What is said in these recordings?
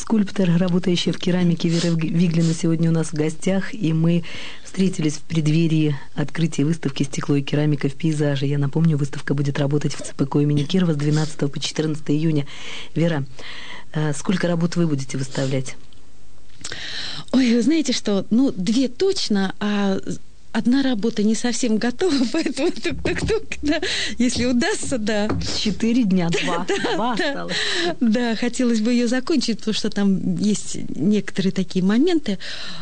скульптор, работающий в керамике, Вера Виглина сегодня у нас в гостях, и мы встретились в преддверии открытия выставки «Стекло и керамика в пейзаже». Я напомню, выставка будет работать в ЦПК имени Кирова с 12 по 14 июня. Вера, сколько работ вы будете выставлять? Ой, вы знаете что, 2 точно, а одна работа не совсем готова, поэтому тук-тук-тук, да, если удастся, да. 4 дня, 2 осталось. Да, хотелось бы ее закончить, потому что там есть некоторые такие моменты,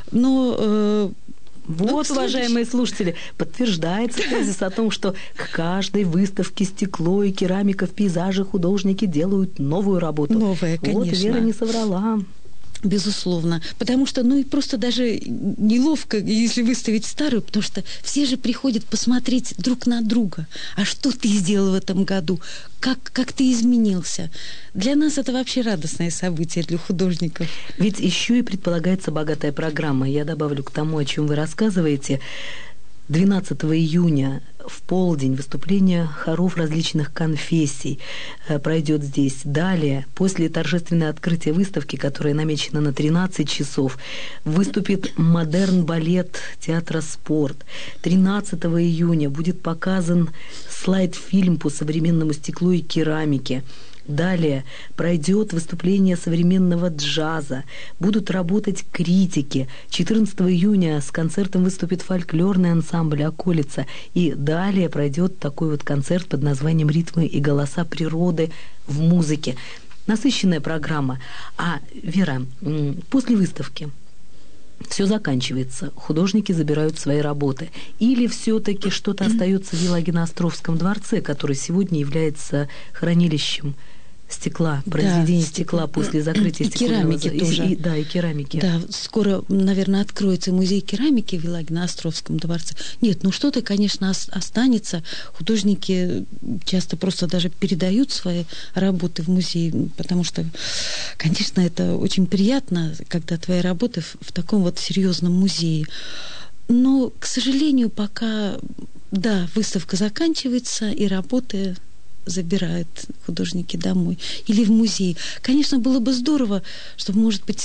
но... Вот, уважаемые слушатели, подтверждается тезис о том, что к каждой выставке «Стекло и керамика в пейзаже» художники делают новую работу. Новая, конечно. Вот Вера не соврала. Безусловно. Потому что, и просто даже неловко, если выставить старую, потому что все же приходят посмотреть друг на друга. А что ты сделал в этом году? Как ты изменился? Для нас это вообще радостное событие, для художников. Ведь еще и предполагается богатая программа. Я добавлю к тому, о чем вы рассказываете. 12 июня в полдень выступление хоров различных конфессий пройдет здесь. Далее, после торжественного открытия выставки, которая намечена на 13 часов, выступит модерн-балет театра «Спорт». 13 июня будет показан слайд-фильм по современному стеклу и керамике. Далее пройдет выступление современного джаза, будут работать критики. 14 июня с концертом выступит фольклорный ансамбль «Околица». И далее пройдет такой вот концерт под названием «Ритмы и голоса природы в музыке». Насыщенная программа. А, Вера, после выставки все заканчивается, художники забирают свои работы. Или все-таки что-то остается в Елагино-Островском дворце, который сегодня является хранилищем стекла, произведений стекла после закрытия стеклянного... И керамики тоже. И керамики. Да, скоро, наверное, откроется музей керамики в Елагино-Островском дворце. Нет, что-то, конечно, останется. Художники часто просто даже передают свои работы в музей, потому что, конечно, это очень приятно, когда твои работы в таком вот серьезном музее. Но, к сожалению, пока, выставка заканчивается, и работы забирают художники домой или в музей. Конечно, было бы здорово, чтобы, может быть,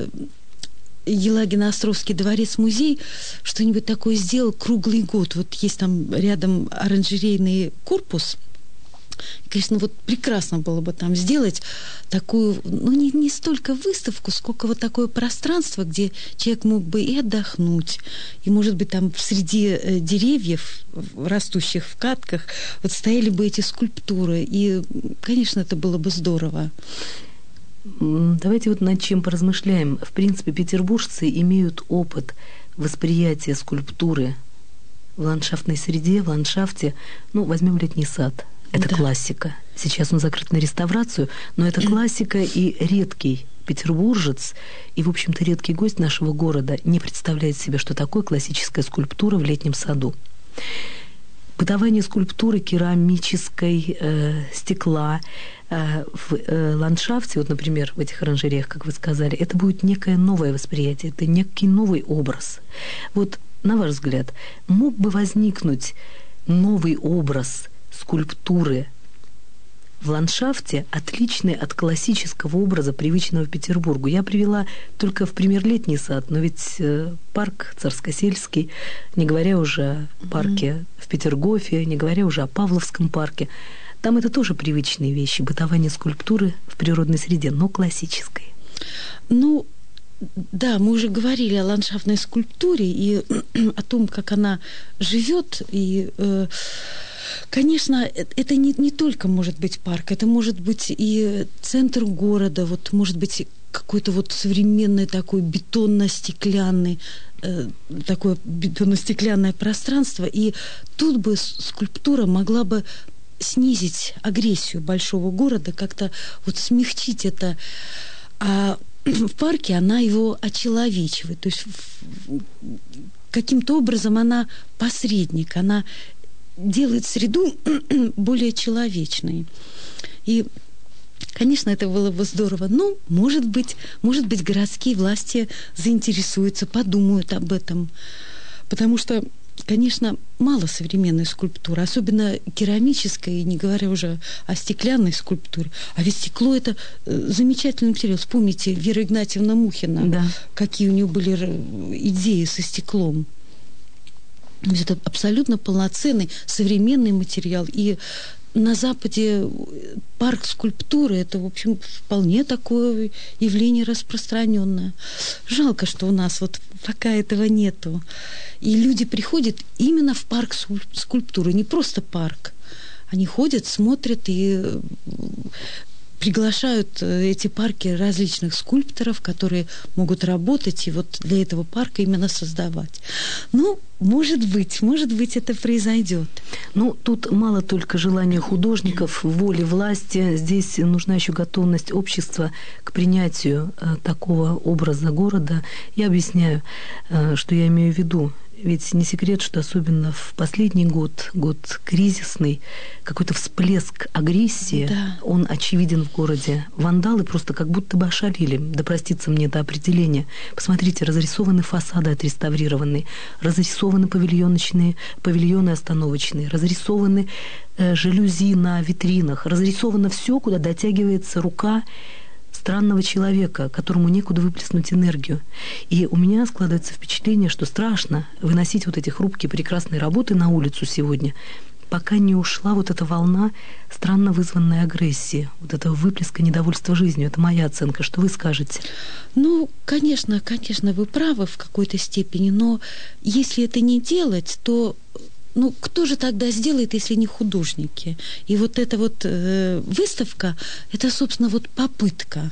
Елагино-Островский дворец-музей что-нибудь такое сделал круглый год. Вот есть там рядом оранжерейный корпус. И, конечно, вот прекрасно было бы там сделать такую, не столько выставку, сколько вот такое пространство, где человек мог бы и отдохнуть, и, может быть, там среди деревьев, растущих в катках, вот стояли бы эти скульптуры, и, конечно, это было бы здорово. Давайте вот над чем поразмышляем. В принципе, петербуржцы имеют опыт восприятия скульптуры в ландшафтной среде, в ландшафте. Возьмем Летний сад. Это классика. Сейчас он закрыт на реставрацию, но это классика, и редкий петербуржец, и, в общем-то, редкий гость нашего города не представляет себе, что такое классическая скульптура в Летнем саду. Бытование скульптуры керамической, стекла в ландшафте, вот, например, в этих оранжереях, как вы сказали, это будет некое новое восприятие, это некий новый образ. Вот, на ваш взгляд, мог бы возникнуть новый образ скульптуры в ландшафте, отличный от классического образа, привычного Петербургу? Я привела только в пример Летний сад, но ведь парк Царскосельский, не говоря уже о парке в Петергофе, не говоря уже о Павловском парке, там это тоже привычные вещи, бытование скульптуры в природной среде, но классической. Да, мы уже говорили о ландшафтной скульптуре и о том, как она живет, и конечно, это не только может быть парк, это может быть и центр города, вот может быть какой-то вот современный такой бетонно-стеклянный, такое бетонно-стеклянное пространство, и тут бы скульптура могла бы снизить агрессию большого города, как-то вот смягчить это. А в парке она его очеловечивает, то есть каким-то образом она посредник, она делает среду более человечной. И, конечно, это было бы здорово. Но, может быть, городские власти заинтересуются, подумают об этом. Потому что конечно, мало современной скульптуры, особенно керамической, не говоря уже о стеклянной скульптуре. А ведь стекло – это замечательный материал. Вспомните Вера Игнатьевна Мухина, да. какие у нее были идеи со стеклом. Это абсолютно полноценный современный материал. И на Западе парк скульптуры – это, в общем, вполне такое явление распространенное. Жалко, что у нас вот пока этого нету. И люди приходят именно в парк скульптуры, не просто парк. Они ходят, смотрят и приглашают эти парки различных скульпторов, которые могут работать и вот для этого парка именно создавать. Ну, может быть, это произойдет. Ну, тут мало только желания художников, воли власти. Здесь нужна еще готовность общества к принятию такого образа города. Я объясняю, что я имею в виду. Ведь не секрет, что особенно в последний год кризисный, какой-то всплеск агрессии, да. Он очевиден в городе. Вандалы просто как будто бы ошалили, да простится мне это определение. Посмотрите, разрисованы фасады отреставрированные, разрисованы павильоны остановочные, разрисованы жалюзи на витринах, разрисовано все, куда дотягивается рука странного человека, которому некуда выплеснуть энергию. И у меня складывается впечатление, что страшно выносить вот эти хрупкие прекрасные работы на улицу сегодня, пока не ушла вот эта волна странно вызванной агрессии, вот этого выплеска недовольства жизнью. Это моя оценка. Что вы скажете? Ну, конечно, вы правы в какой-то степени, но если это не делать, то ну, кто же тогда сделает, если не художники? И вот эта вот выставка, это, собственно, вот попытка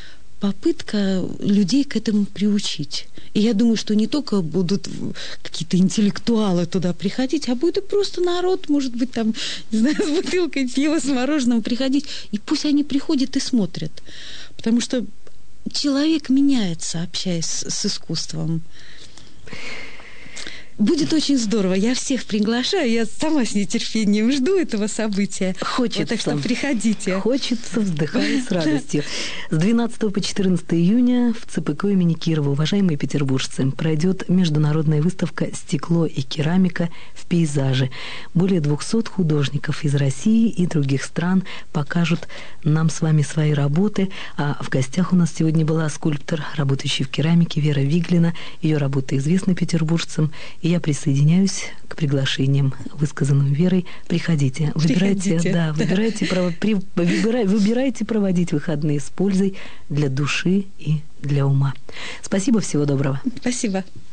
людей к этому приучить. И я думаю, что не только будут какие-то интеллектуалы туда приходить, а будет и просто народ, может быть, там, не знаю, с бутылкой пива, с мороженым приходить. И пусть они приходят и смотрят. Потому что человек меняется, общаясь с искусством. Будет очень здорово. Я всех приглашаю. Я сама с нетерпением жду этого события. Хочется. Вот, так что приходите. Хочется, вздыхая с радостью. С 12 по 14 июня в ЦПК имени Кирова, уважаемые петербуржцы, пройдет международная выставка «Стекло и керамика в пейзаже». Более 200 художников из России и других стран покажут нам с вами свои работы. А в гостях у нас сегодня была скульптор, работающий в керамике, Вера Виглина. Ее работы известны петербуржцам. И я присоединяюсь к приглашениям, высказанным Верой. Приходите. Выбирайте проводить выходные с пользой для души и для ума. Спасибо, всего доброго. Спасибо.